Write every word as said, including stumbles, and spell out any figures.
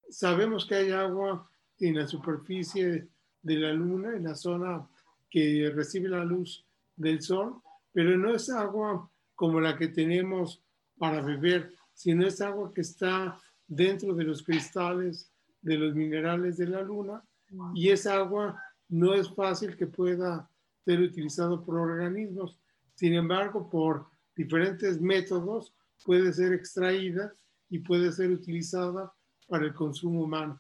sabemos que hay agua en la superficie de la luna, en la zona que recibe la luz del sol, pero no es agua como la que tenemos para beber, sino es agua que está dentro de los cristales de los minerales de la luna, y esa agua no es fácil que pueda ser utilizado por organismos. Sin embargo, por diferentes métodos puede ser extraída y puede ser utilizada para el consumo humano.